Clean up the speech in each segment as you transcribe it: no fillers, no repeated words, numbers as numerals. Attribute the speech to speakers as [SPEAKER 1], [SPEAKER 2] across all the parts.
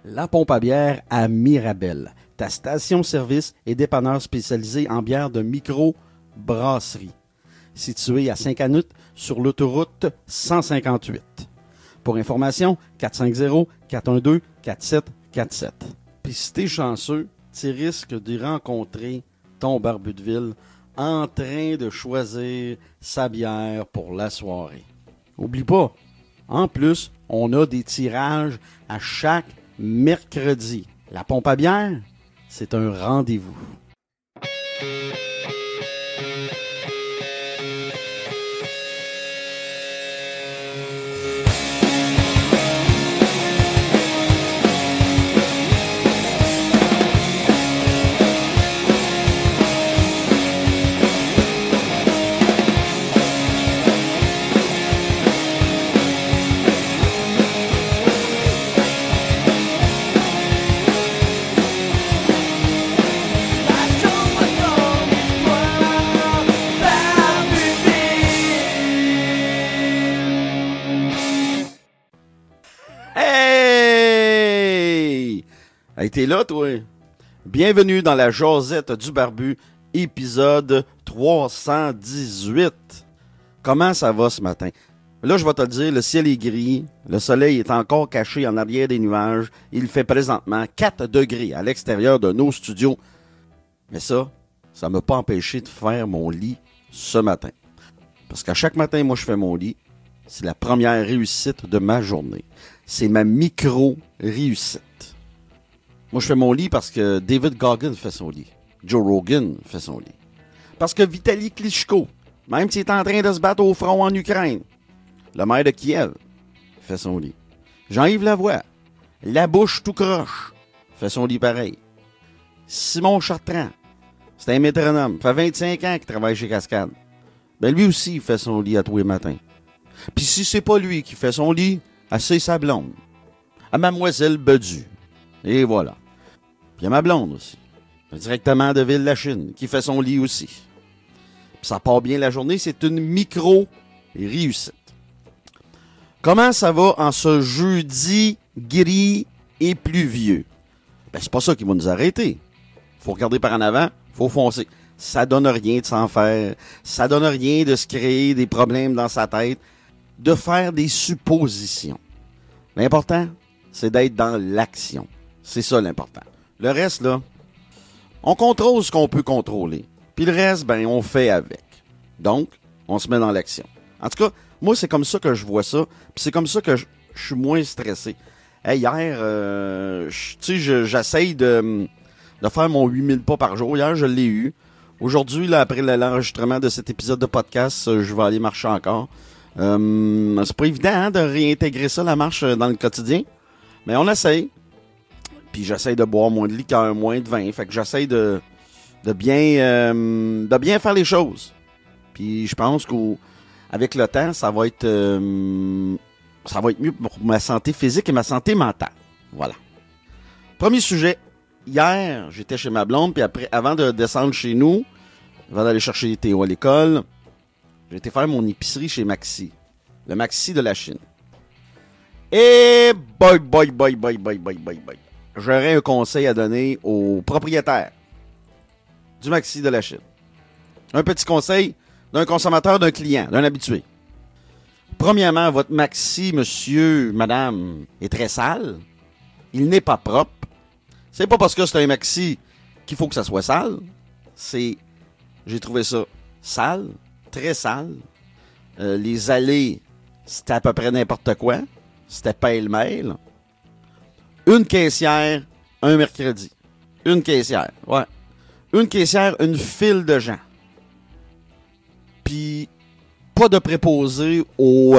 [SPEAKER 1] La Pompe à bière à Mirabel, ta station-service et dépanneur spécialisé en bière de micro-brasserie. Situé à Saint-Canute sur l'autoroute 158. Pour information, 450-412-4747. Puis si t'es chanceux, tu risques d'y rencontrer ton barbu de ville en train de choisir sa bière pour la soirée. Oublie pas, en plus, on a des tirages à chaque mercredi. La Pompe à bière, c'est un rendez-vous. Hey, t'es là, toi? Bienvenue dans la Josette du Barbu, épisode 318. Comment ça va ce matin? Là, je vais te le dire, le ciel est gris, le soleil est encore caché en arrière des nuages, il fait présentement 4 degrés à l'extérieur de nos studios. Mais ça m'a pas empêché de faire mon lit ce matin. Parce qu'à chaque matin, moi, je fais mon lit. C'est la première réussite de ma journée. C'est ma micro-réussite. Moi, je fais mon lit parce que David Goggins fait son lit. Joe Rogan fait son lit. Parce que Vitaly Klitschko, même s'il est en train de se battre au front en Ukraine, le maire de Kiev, fait son lit. Jean-Yves Lavoie, la bouche tout croche, fait son lit pareil. Simon Chartrand, c'est un métronome, fait 25 ans qu'il travaille chez Cascade. Ben lui aussi, il fait son lit à tous les matins. Puis si c'est pas lui qui fait son lit, c'est sa blonde. À Mademoiselle Bedu. Et voilà. Puis il y a ma blonde aussi. Directement de Ville-la-Chine, qui fait son lit aussi. Puis ça part bien la journée, c'est une micro-réussite. Comment ça va en ce jeudi gris et pluvieux? Ben c'est pas ça qui va nous arrêter. Faut regarder par en avant, faut foncer. Ça donne rien de s'en faire. Ça donne rien de se créer des problèmes dans sa tête, de faire des suppositions. L'important, c'est d'être dans l'action. C'est ça l'important. Le reste, là, on contrôle ce qu'on peut contrôler. Puis le reste, ben, on fait avec. Donc, on se met dans l'action. En tout cas, moi, c'est comme ça que je vois ça. Puis c'est comme ça que je suis moins stressé. Hey, hier, tu sais, j'essaye de faire mon 8000 pas par jour. Hier, je l'ai eu. Aujourd'hui, là, après l'enregistrement de cet épisode de podcast, je vais aller marcher encore. C'est pas évident hein, de réintégrer ça, la marche, dans le quotidien. Mais on essaye. Puis j'essaye de boire moins de liqueur, moins de vin. Fait que j'essaye de bien faire les choses. Puis je pense qu'avec le temps, ça va être mieux pour ma santé physique et ma santé mentale. Voilà. Premier sujet. Hier, j'étais chez ma blonde, puis avant de descendre chez nous, avant d'aller chercher Théo à l'école, j'ai été faire mon épicerie chez Maxi. Le Maxi de la Chine. Et boy. J'aurais un conseil à donner aux propriétaires du Maxi de la Chine. Un petit conseil d'un consommateur, d'un client, d'un habitué. Premièrement, votre Maxi, monsieur, madame, est très sale. Il n'est pas propre. C'est pas parce que c'est un Maxi qu'il faut que ça soit sale. J'ai trouvé ça sale, très sale. Les allées, c'était à peu près n'importe quoi. C'était pêle-mêle. Une caissière, un mercredi. Une caissière, ouais. Une caissière, une file de gens. Puis, pas de préposé au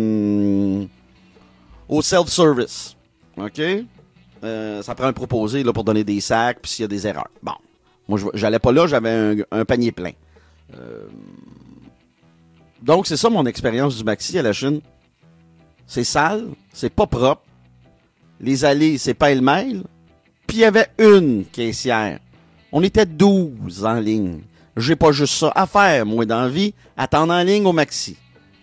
[SPEAKER 1] self-service. OK? Ça prend un proposé là, pour donner des sacs, puis s'il y a des erreurs. Bon. Moi, j'allais pas là, j'avais un panier plein. Donc, c'est ça mon expérience du Maxi à la Chine. C'est sale, c'est pas propre. Les allées, c'est pêle-mêle. Puis il y avait une caissière. On était 12 en ligne. J'ai pas juste ça à faire, moi, dans la vie, attendre en ligne au Maxi.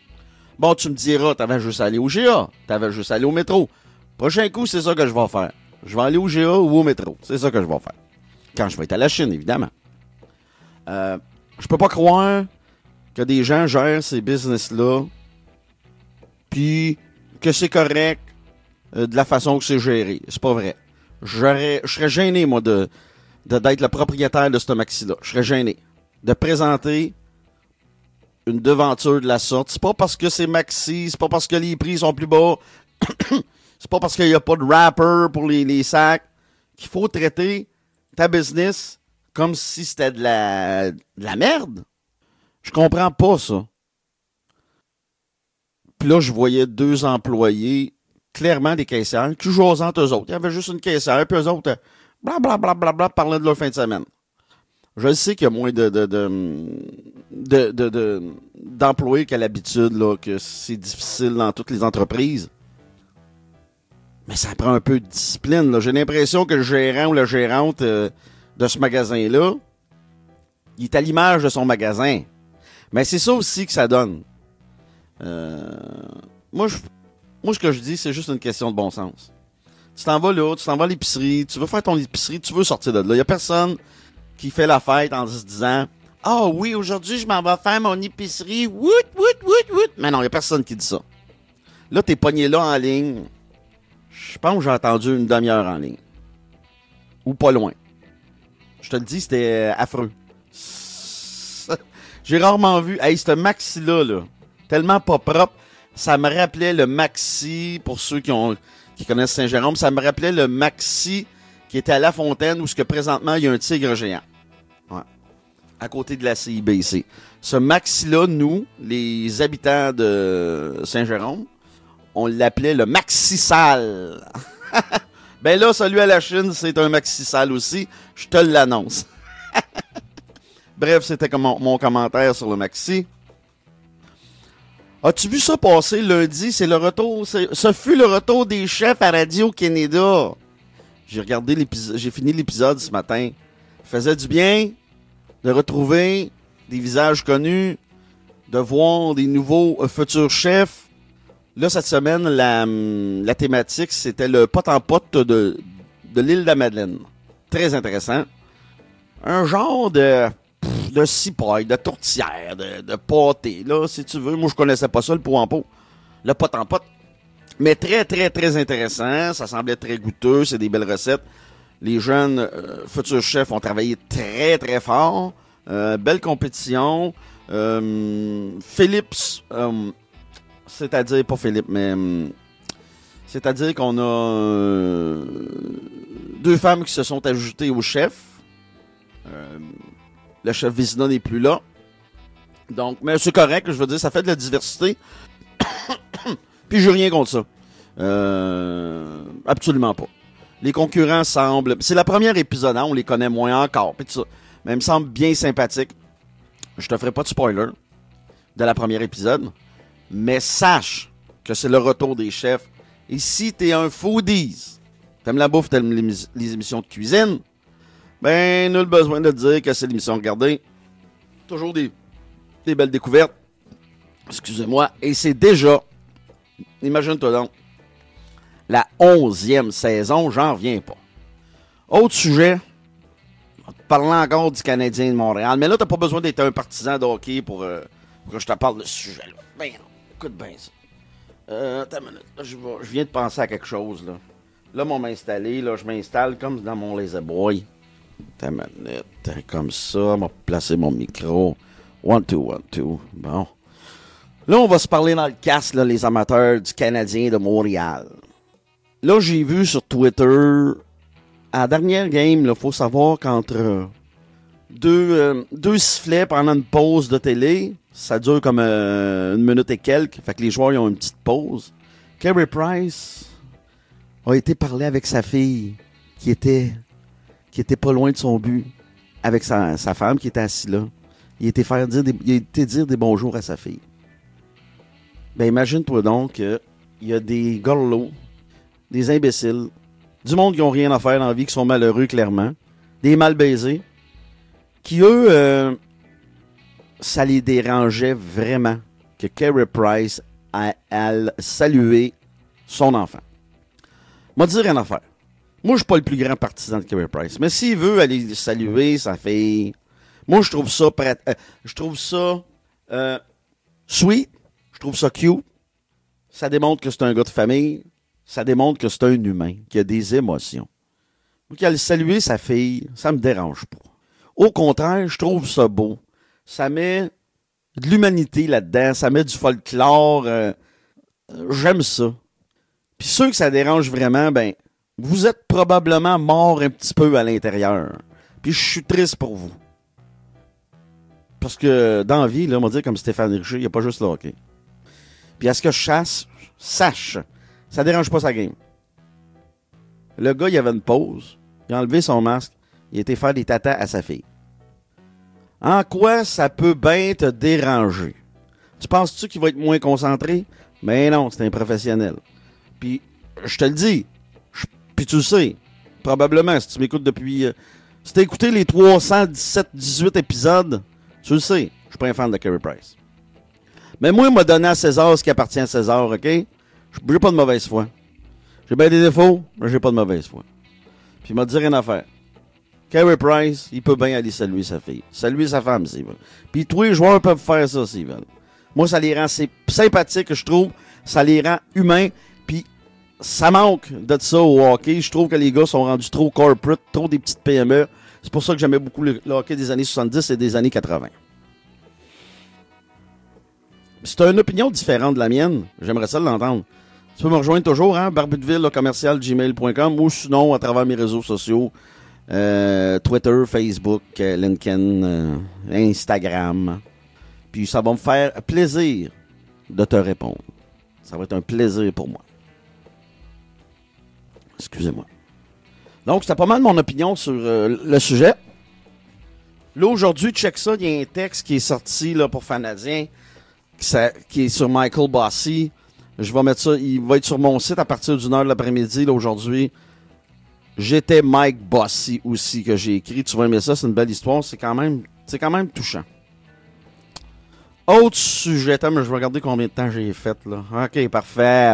[SPEAKER 1] Bon, tu me diras, t'avais juste à aller au GA, t'avais juste à aller au métro. Prochain coup, c'est ça que je vais faire. Je vais aller au GA ou au métro. C'est ça que je vais faire. Quand je vais être à la Chine, évidemment. Je peux pas croire que des gens gèrent ces business-là puis que c'est correct de la façon que c'est géré. C'est pas vrai. Je serais gêné, moi, d'être le propriétaire de ce maxi-là. Je serais gêné de présenter une devanture de la sorte. C'est pas parce que c'est maxi, c'est pas parce que les prix sont plus bas, c'est pas parce qu'il n'y a pas de wrapper pour les sacs qu'il faut traiter ta business comme si c'était de la merde. Je comprends pas ça. Puis là, je voyais 2 employés, clairement des caissières, qui jouaient entre eux autres. Il y avait juste une caissière, puis eux autres, blablabla, parlaient de leur fin de semaine. Je sais qu'il y a moins d'employés qu'à l'habitude, là, que c'est difficile dans toutes les entreprises. Mais ça prend un peu de discipline, là. J'ai l'impression que le gérant ou la gérante de ce magasin-là, il est à l'image de son magasin. Mais c'est ça aussi que ça donne. Moi, ce que je dis, c'est juste une question de bon sens. Tu t'en vas là, tu t'en vas à l'épicerie, tu veux faire ton épicerie, tu veux sortir de là. Il n'y a personne qui fait la fête en se disant « Ah oui, aujourd'hui, je m'en vais faire mon épicerie. Wout, wout, wout, wout. » Mais non, il n'y a personne qui dit ça. Là, t'es pogné là en ligne. Je pense que j'ai attendu une demi-heure en ligne. Ou pas loin. Je te le dis, c'était affreux. J'ai rarement vu... Hey, ce maxi-là, là, tellement pas propre, ça me rappelait le maxi, pour ceux qui connaissent Saint-Jérôme, ça me rappelait le maxi qui était à La Fontaine, où ce que présentement, il y a un tigre géant. Ouais. À côté de la CIBC. Ce maxi-là, nous, les habitants de Saint-Jérôme, on l'appelait le maxi-salle. Ben là, celui à la Chine, c'est un maxi-salle aussi. Je te l'annonce. Bref, c'était comme mon commentaire sur le maxi. As-tu vu ça passer lundi? C'est le retour. Ce fut le retour des chefs à Radio-Canada. J'ai fini l'épisode ce matin. Ça faisait du bien de retrouver des visages connus, de voir des nouveaux futurs chefs. Là, cette semaine, la thématique, c'était le pot-en-pot de l'île de la Madeleine. Très intéressant. Un genre de cipaille, de tourtière, de pâté, là, si tu veux. Moi, je connaissais pas ça, le pot en pot. Le pot-en-pot. Mais très, très, très intéressant. Ça semblait très goûteux. C'est des belles recettes. Les jeunes futurs chefs ont travaillé très, très fort. Belle compétition. Philips... c'est-à-dire, pas Philippe, mais... c'est-à-dire qu'on a 2 femmes qui se sont ajoutées au chef. Le chef Vézina n'est plus là. Donc, mais c'est correct, je veux dire, ça fait de la diversité. Puis j'ai rien contre ça. Absolument pas. Les concurrents semblent... C'est la première épisode, hein, on les connaît moins encore. Puis tout ça. Mais ils me semblent bien sympathiques. Je te ferai pas de spoiler de la première épisode. Mais sache que c'est le retour des chefs. Et si t'es un foodies, t'aimes la bouffe, t'aimes les émissions de cuisine, ben, nul besoin de te dire que c'est l'émission à regarder. Toujours des belles découvertes. Excusez-moi. Et c'est déjà, imagine-toi donc, la 11e saison, j'en reviens pas. Autre sujet, parlant encore du Canadien de Montréal. Mais là, t'as pas besoin d'être un partisan de hockey pour que je te parle de ce sujet-là. Ben non, écoute bien ça. Attends une minute. Là, je viens de penser à quelque chose, là. Là, on m'a installé, là, je m'installe comme dans mon Lazy Boy. Attends une minute, comme ça, on va placer mon micro. 1, 2, 1, 2. Bon. Là, on va se parler dans le casque, là, les amateurs du Canadien de Montréal. Là, j'ai vu sur Twitter, à la dernière game, il faut savoir qu'entre deux sifflets pendant une pause de télé, ça dure comme 1 minute et quelques, fait que les joueurs ils ont une petite pause. Carey Price a été parler avec sa fille, qui était pas loin de son but, avec sa femme qui était assise là. Il a été dire des bonjours à sa fille. Ben imagine-toi donc qu'il y a des gorlots, des imbéciles, du monde qui n'ont rien à faire dans la vie, qui sont malheureux clairement, des mal baisés, qui eux, ça les dérangeait vraiment que Carey Price aille saluer son enfant. M'a dit rien à faire. Moi, je suis pas le plus grand partisan de Carey Price. Mais s'il veut aller saluer sa fille, moi, je trouve ça sweet. Je trouve ça cute. Ça démontre que c'est un gars de famille. Ça démontre que c'est un humain, qui a des émotions. Moi, qu'elle saluer sa fille, ça me dérange pas. Au contraire, je trouve ça beau. Ça met de l'humanité là-dedans. Ça met du folklore. J'aime ça. Puis ceux que ça dérange vraiment, ben, vous êtes probablement morts un petit peu à l'intérieur. Puis je suis triste pour vous. Parce que dans la vie, là, on va dire comme Stéphane Richer, il n'y a pas juste le hockey. Puis à ce que je sache, ça dérange pas sa game. Le gars, il avait une pause, il a enlevé son masque, il a été faire des tatas à sa fille. En quoi ça peut bien te déranger? Tu penses-tu qu'il va être moins concentré? Mais non, c'est un professionnel. Puis, je te le dis, puis tu le sais, probablement, si tu m'écoutes depuis... si t'as écouté les 317-18 épisodes, tu le sais, je suis pas un fan de Carey Price. Mais moi, il m'a donné à César ce qui appartient à César, OK? J'ai pas de mauvaise foi. J'ai bien des défauts, mais j'ai pas de mauvaise foi. Puis il m'a dit rien à faire. Carey Price, il peut bien aller saluer sa fille. Saluer sa femme, s'il veut. Puis tous les joueurs peuvent faire ça, s'ils veulent. Moi, ça les rend sympathiques, je trouve. Ça les rend humains. Puis ça manque de ça au hockey. Je trouve que les gars sont rendus trop corporate, trop des petites PME. C'est pour ça que j'aimais beaucoup le hockey des années 70 et des années 80. Si tu as une opinion différente de la mienne, j'aimerais ça l'entendre. Tu peux me rejoindre toujours, hein, barbudeville@gmail.com ou sinon à travers mes réseaux sociaux, Twitter, Facebook, LinkedIn, Instagram. Puis ça va me faire plaisir de te répondre. Ça va être un plaisir pour moi. Excusez-moi. Donc, c'était pas mal mon opinion sur le sujet. Là, aujourd'hui, check ça, il y a un texte qui est sorti là, pour Fanadien, qui est sur Michael Bossy. Je vais mettre ça, il va être sur mon site à partir d'1h de l'après-midi, là, aujourd'hui. J'étais Mike Bossy aussi, que j'ai écrit. Tu vas aimer ça, c'est une belle histoire. C'est quand même touchant. Autre sujet, attends, mais je vais regarder combien de temps j'ai fait, là. OK, parfait.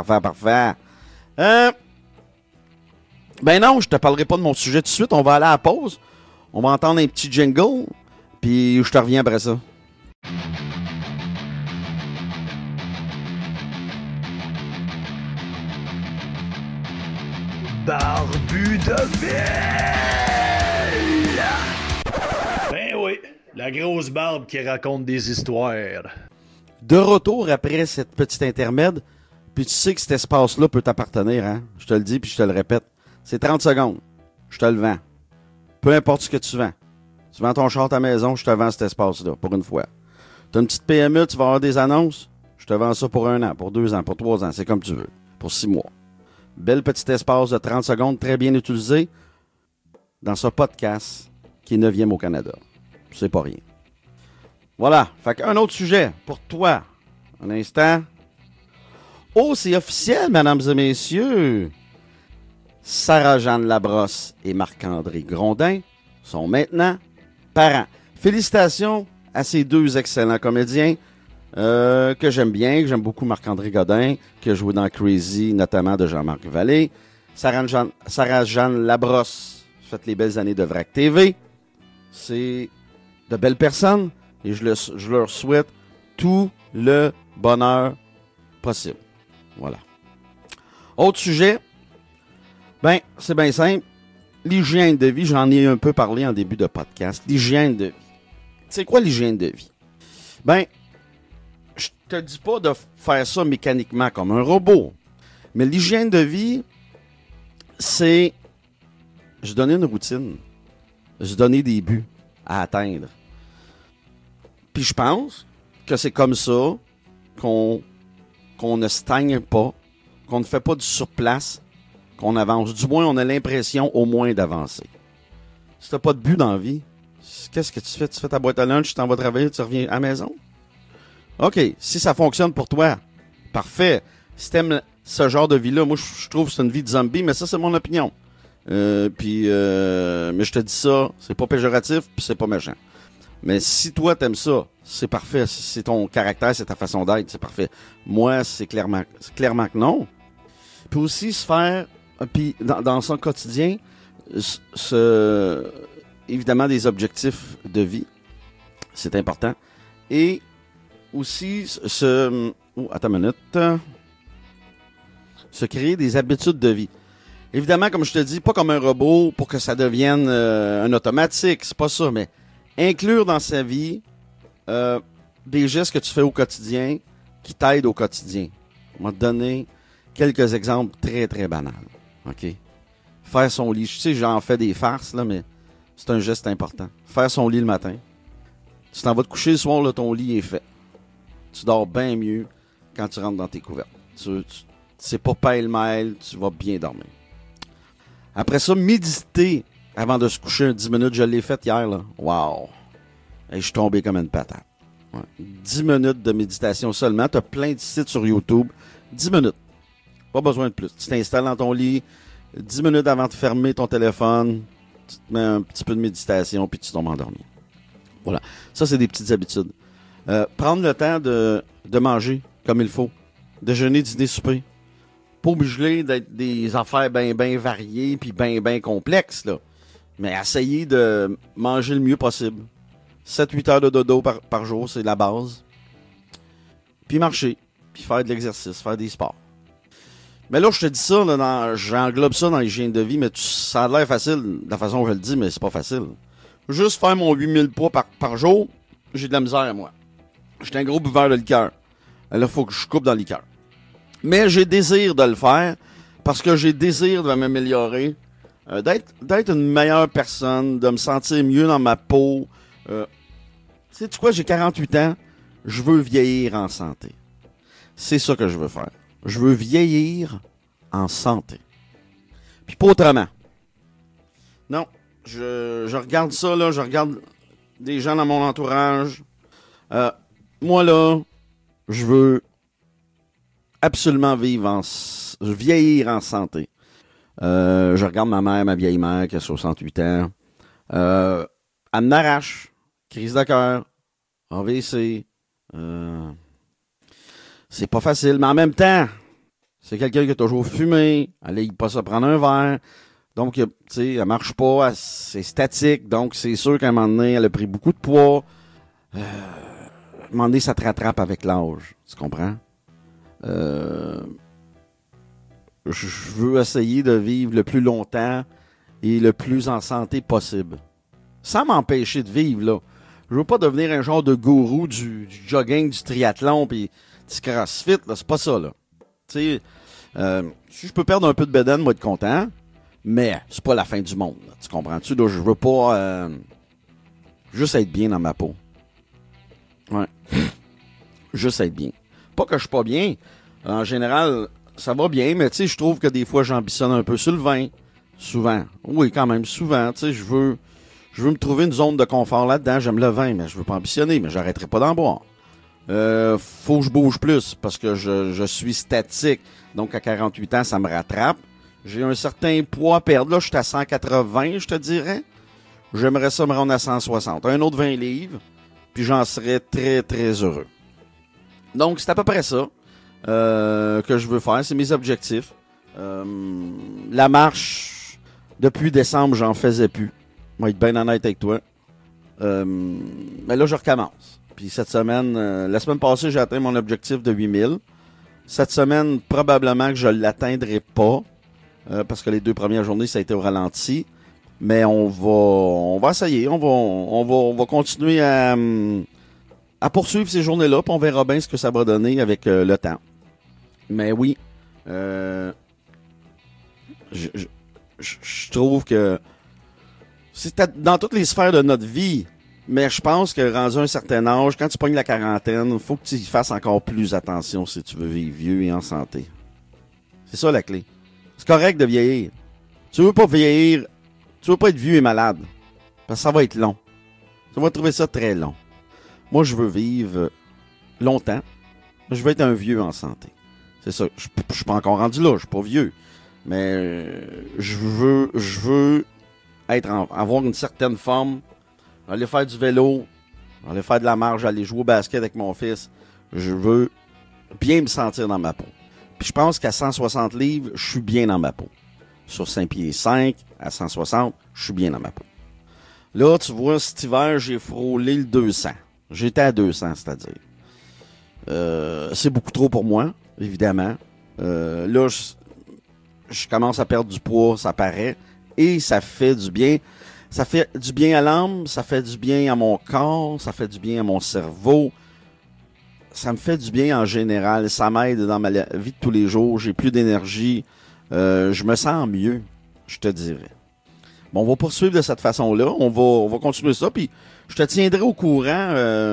[SPEAKER 1] Ben non, je te parlerai pas de mon sujet tout de suite. On va aller à la pause. On va entendre un petit jingle, puis je te reviens après ça.
[SPEAKER 2] Barbudeville! Ben oui, la grosse barbe qui raconte des histoires.
[SPEAKER 1] De retour après cette petite intermède, puis tu sais que cet espace-là peut t'appartenir, hein? Je te le dis, puis je te le répète. C'est 30 secondes. Je te le vends. Peu importe ce que tu vends. Tu vends ton char à ta maison, je te vends cet espace-là, pour une fois. Tu as une petite PME, tu vas avoir des annonces, je te vends ça pour 1 an, pour 2 ans, pour 3 ans, c'est comme tu veux. Pour 6 mois. Bel petit espace de 30 secondes, très bien utilisé, dans ce podcast qui est 9e au Canada. C'est pas rien. Voilà. Fait qu'un autre sujet pour toi. Un instant. Oh, c'est officiel, mesdames et messieurs. Sarah-Jeanne Labrosse et Marc-André Grondin sont maintenant parents. Félicitations à ces deux excellents comédiens que j'aime bien, que j'aime beaucoup Marc-André Godin, qui a joué dans Crazy, notamment de Jean-Marc Vallée. Sarah-Jeanne Labrosse, faites les belles années de VRAC TV. C'est de belles personnes et je leur souhaite tout le bonheur possible. Voilà. Autre sujet, ben, c'est bien simple. L'hygiène de vie, j'en ai un peu parlé en début de podcast. L'hygiène de vie. C'est quoi l'hygiène de vie? Ben, je te dis pas de faire ça mécaniquement comme un robot. Mais l'hygiène de vie, c'est se donner une routine. Se donner des buts à atteindre. Puis je pense que c'est comme ça qu'on ne stagne pas, qu'on ne fait pas du surplace, qu'on avance. Du moins, on a l'impression au moins d'avancer. Si t'as pas de but dans la vie, qu'est-ce que tu fais? Tu fais ta boîte à lunch, tu t'en vas travailler, tu reviens à la maison? OK, si ça fonctionne pour toi, parfait. Si t'aimes ce genre de vie-là, moi, je trouve que c'est une vie de zombie, mais ça, c'est mon opinion. Mais je te dis ça, c'est pas péjoratif, puis c'est pas méchant. Mais si toi, t'aimes ça, c'est parfait. Si c'est ton caractère, c'est ta façon d'être, c'est parfait. Moi, c'est clairement que non. Puis aussi, se faire Puis dans son quotidien, évidemment des objectifs de vie, c'est important. Et aussi attends une minute. Se créer des habitudes de vie. Évidemment, comme je te dis, pas comme un robot pour que ça devienne un automatique, c'est pas ça, mais inclure dans sa vie des gestes que tu fais au quotidien qui t'aident au quotidien. On va te donner quelques exemples très, très banals. OK? Faire son lit. Je sais, j'en fais des farces, là, mais c'est un geste important. Faire son lit le matin. Tu t'en vas te coucher le soir, là, ton lit est fait. Tu dors bien mieux quand tu rentres dans tes couvertes. C'est pas pêle-mêle, tu vas bien dormir. Après ça, méditer avant de se coucher 10 minutes. Je l'ai fait hier, là. Wow! Et je suis tombé comme une patate. Ouais. 10 minutes de méditation seulement. Tu as plein de sites sur YouTube. 10 minutes. Pas besoin de plus. Tu t'installes dans ton lit. 10 minutes avant de fermer ton téléphone. Tu te mets un petit peu de méditation puis tu tombes endormi. Voilà. Ça, c'est des petites habitudes. Prendre le temps de manger comme il faut. Déjeuner, dîner, souper. Pas obligé d'être des affaires bien variées puis bien complexes, là. Mais essayer de manger le mieux possible. 7-8 heures de dodo par jour, c'est la base. Puis marcher. Puis faire de l'exercice, faire des sports. Mais là, je te dis ça, là, j'englobe ça dans l'hygiène de vie, mais ça a l'air facile de la façon dont je le dis, mais c'est pas facile. Juste faire mon 8000 pas par jour, j'ai de la misère, moi. J'étais un gros buveur de liqueur. Là, il faut que je coupe dans le liqueur. Mais j'ai désir de le faire parce que j'ai désir de m'améliorer, d'être une meilleure personne, de me sentir mieux dans ma peau. Sais-tu quoi, j'ai 48 ans, je veux vieillir en santé. C'est ça que je veux faire. Je veux vieillir en santé. Puis pas autrement. Non, je regarde ça, là, je regarde des gens dans mon entourage. Moi, là, je veux absolument vieillir en santé. Je regarde ma vieille mère qui a 68 ans. Elle m'arrache. Crise de cœur. AVC. C'est pas facile, mais en même temps, c'est quelqu'un qui a toujours fumé. Elle n'est pas se prendre un verre. Donc, tu sais, elle marche pas. C'est statique. Donc, c'est sûr qu'à un moment donné, elle a pris beaucoup de poids. À un moment donné, ça te rattrape avec l'âge. Tu comprends? Je veux essayer de vivre le plus longtemps et le plus en santé possible. Sans m'empêcher de vivre, là. Je veux pas devenir un genre de gourou du jogging, du triathlon, puis du crossfit, là. C'est pas ça, là. Tu sais, si je peux perdre un peu de bédaine, moi, être content, mais c'est pas la fin du monde, là. Tu comprends-tu? Là, je veux pas juste être bien dans ma peau. Ouais. Juste être bien. Pas que je suis pas bien. En général, ça va bien, mais tu sais, je trouve que des fois, j'ambitionne un peu sur le vin. Souvent. Oui, quand même, souvent. Tu sais, je veux me trouver une zone de confort là-dedans. J'aime le vin, mais je veux pas ambitionner, mais j'arrêterai pas d'en boire. Faut que je bouge plus, parce que je suis statique. Donc, à 48 ans, ça me rattrape. J'ai un certain poids à perdre. Là, je suis à 180, je te dirais. J'aimerais ça me rendre à 160. Un autre 20 livres, puis j'en serais très, très heureux. Donc, c'est à peu près ça que je veux faire. C'est mes objectifs. La marche, depuis décembre, j'en faisais plus. Je vais être bien honnête avec toi. Mais là, je recommence. Puis cette semaine, la semaine passée, j'ai atteint mon objectif de 8000. Cette semaine, probablement que je ne l'atteindrai pas. Parce que les 2 premières journées, ça a été au ralenti. Mais on va essayer. On va continuer à poursuivre ces journées-là, puis on verra bien ce que ça va donner avec le temps. Mais oui, je trouve que c'est dans toutes les sphères de notre vie, mais je pense que rendu à un certain âge, quand tu pognes la quarantaine, il faut que tu y fasses encore plus attention si tu veux vivre vieux et en santé. C'est ça la clé. C'est correct de vieillir. Tu veux pas vieillir, tu veux pas être vieux et malade, parce que ça va être long. Tu vas trouver ça très long. Moi, je veux vivre longtemps. Je veux être un vieux en santé. C'est ça. Je suis pas encore rendu là. Je suis pas vieux. Mais je veux avoir une certaine forme. Aller faire du vélo. Aller faire de la marche. Aller jouer au basket avec mon fils. Je veux bien me sentir dans ma peau. Puis je pense qu'à 160 livres, je suis bien dans ma peau. sur 5 pieds 5 à 160, je suis bien dans ma peau. Là, tu vois, cet hiver, j'ai frôlé le 200. J'étais à 200, c'est-à-dire. C'est beaucoup trop pour moi, évidemment. Là, je commence à perdre du poids, ça paraît. Et ça fait du bien. Ça fait du bien à l'âme, ça fait du bien à mon corps, ça fait du bien à mon cerveau. Ça me fait du bien en général. Ça m'aide dans ma vie de tous les jours. J'ai plus d'énergie. Je me sens mieux, je te dirais. Bon, on va poursuivre de cette façon-là. On va continuer ça. Puis je te tiendrai au courant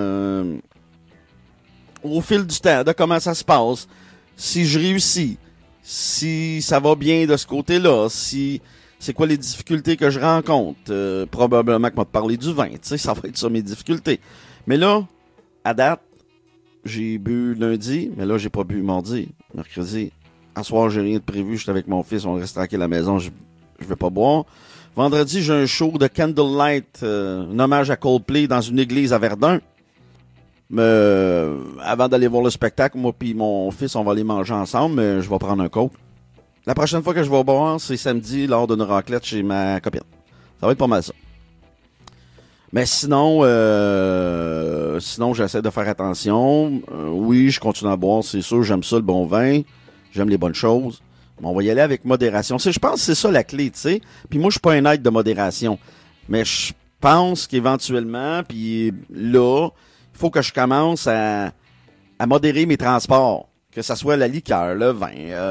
[SPEAKER 1] au fil du temps de comment ça se passe. Si je réussis. Si ça va bien de ce côté-là. Si c'est quoi les difficultés que je rencontre. Probablement que je vais te parler du vin. Tu sais, ça va être ça mes difficultés. Mais là, à date, j'ai bu lundi, mais là, j'ai pas bu mardi, mercredi. À soir, j'ai rien de prévu. J'étais avec mon fils, on reste tranquille à la maison. Je vais pas boire. Vendredi, j'ai un show de Candlelight, un hommage à Coldplay dans une église à Verdun. Mais avant d'aller voir le spectacle, moi puis mon fils, on va aller manger ensemble, mais je vais prendre un coke. La prochaine fois que je vais boire, c'est samedi lors d'une raclette chez ma copine. Ça va être pas mal ça. Mais sinon, j'essaie de faire attention. Oui, je continue à boire, c'est sûr, j'aime ça, le bon vin. J'aime les bonnes choses. Mais on va y aller avec modération. Je pense que c'est ça la clé, tu sais. Puis moi, je suis pas un être de modération. Mais je pense qu'éventuellement, puis là, il faut que je commence à modérer mes transports. Que ça soit la liqueur, le vin.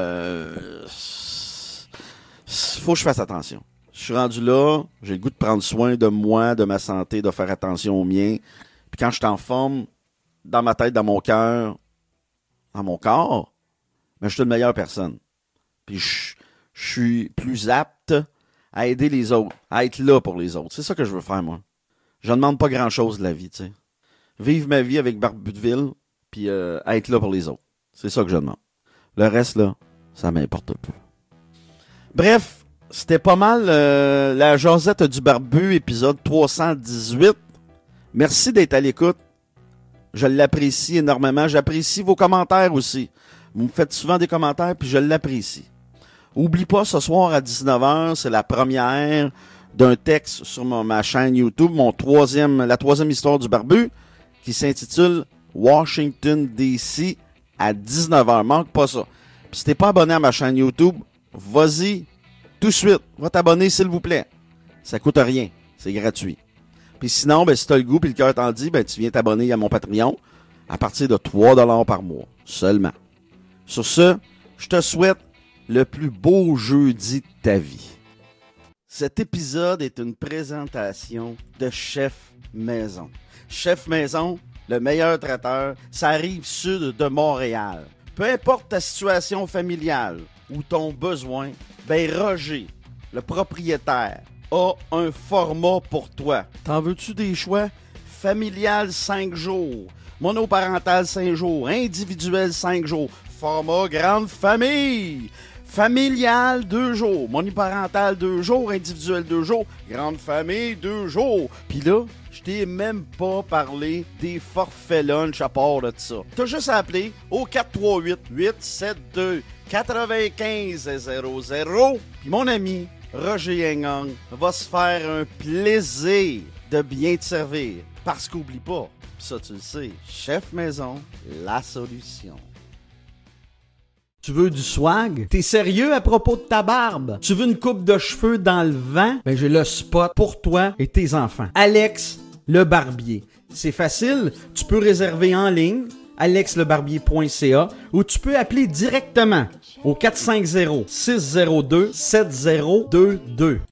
[SPEAKER 1] Faut que je fasse attention. Je suis rendu là, j'ai le goût de prendre soin de moi, de ma santé, de faire attention au mien. Puis quand je suis en forme, dans ma tête, dans mon cœur, dans mon corps, mais je suis une meilleure personne. Puis je suis plus apte à aider les autres, à être là pour les autres. C'est ça que je veux faire, moi. Je ne demande pas grand-chose de la vie, tu sais. Vivre ma vie avec Barbu de Ville, puis être là pour les autres. C'est ça que je demande. Le reste, là, ça m'importe peu. Bref, c'était pas mal la jasette du barbu, épisode 318. Merci d'être à l'écoute. Je l'apprécie énormément. J'apprécie vos commentaires aussi. Vous me faites souvent des commentaires, puis je l'apprécie. Oublie pas, ce soir à 19h, c'est la première d'un texte sur ma chaîne YouTube, la troisième histoire du barbu, qui s'intitule Washington, D.C. à 19h. Manque pas ça. Puis si t'es pas abonné à ma chaîne YouTube, vas-y tout de suite. Va t'abonner, s'il vous plaît. Ça coûte rien. C'est gratuit. Puis sinon, si t'as le goût et le cœur t'en dit, tu viens t'abonner à mon Patreon à partir de 3$ par mois seulement. Sur ce, je te souhaite le plus beau jeudi de ta vie. Cet épisode est une présentation de Chef Maison. Chef Maison, le meilleur traiteur, ça arrive sud de Montréal. Peu importe ta situation familiale ou ton besoin, Roger, le propriétaire, a un format pour toi. T'en veux-tu des choix? Familial 5 jours, monoparental 5 jours, individuel 5 jours, format grande famille. Familial 2 jours, monoparental 2 jours, individuel 2 jours, grande famille 2 jours. Puis là, je t'ai même pas parlé des forfaits lunch à part de ça. T'as juste à appeler au 438-872-9500. Puis mon ami Roger Engang va se faire un plaisir de bien te servir. Parce qu'oublie pas, pis ça tu le sais, Chef Maison, la solution. Tu veux du swag? T'es sérieux à propos de ta barbe? Tu veux une coupe de cheveux dans le vent? J'ai le spot pour toi et tes enfants. Alex le Barbier. C'est facile, tu peux réserver en ligne, alexlebarbier.ca, ou tu peux appeler directement au 450-602-7022.